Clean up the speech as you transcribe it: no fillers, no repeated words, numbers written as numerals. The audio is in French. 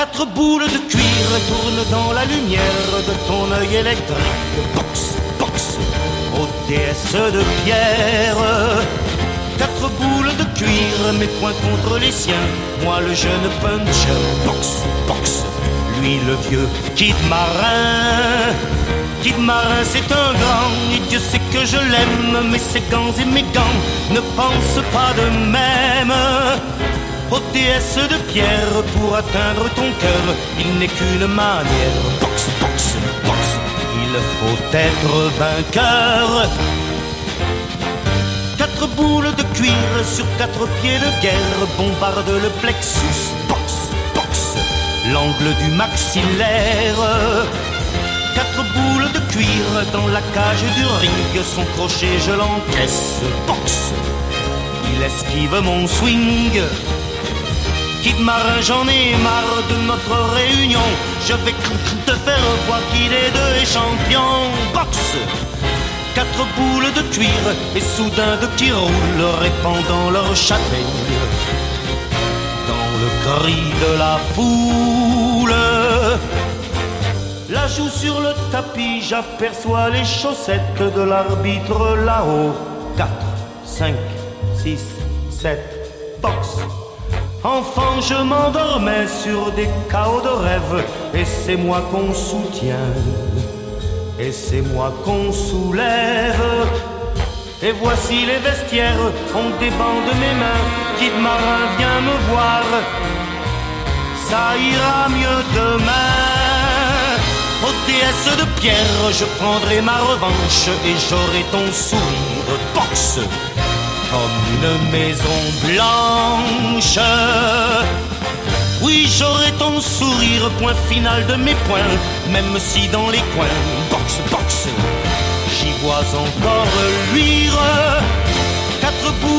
Quatre boules de cuir tournent dans la lumière de ton œil électrique. Boxe, boxe, ô déesse de pierre. Quatre boules de cuir, mes poings contre les siens. Moi le jeune puncher. Boxe, boxe, lui le vieux Kid Marin. Kid Marin c'est un grand, et Dieu sait que je l'aime. Mais ses gants et mes gants ne pensent pas de même. Ô déesse de pierre, pour atteindre ton cœur, il n'est qu'une manière. Boxe, boxe, boxe, il faut être vainqueur. Quatre boules de cuir sur quatre pieds de guerre bombardent le plexus. Boxe, boxe, l'angle du maxillaire. Quatre boules de cuir dans la cage du ring, son crochet je l'encaisse. Boxe, il esquive mon swing. Kid Marin, j'en ai marre de notre réunion. Je vais te faire voir qui des deux est champion. Boxe, quatre boules de cuir et soudain de qui roulent, répandant leur châtaigne dans le cri de la foule. La joue sur le tapis, j'aperçois les chaussettes de l'arbitre là-haut. 4, 5, 6, 7, boxe. Enfant, je m'endormais sur des chaos de rêve, et c'est moi qu'on soutient, et c'est moi qu'on soulève. Et voici les vestiaires, on débande mes mains. Kid Marin, viens me voir, ça ira mieux demain. Ô déesse de pierre, je prendrai ma revanche, et j'aurai ton sourire. Boxe, comme une maison blanche. Oui, j'aurai ton sourire, point final de mes poings, même si dans les coins, boxe, boxe, j'y vois encore luire. Quatre bouts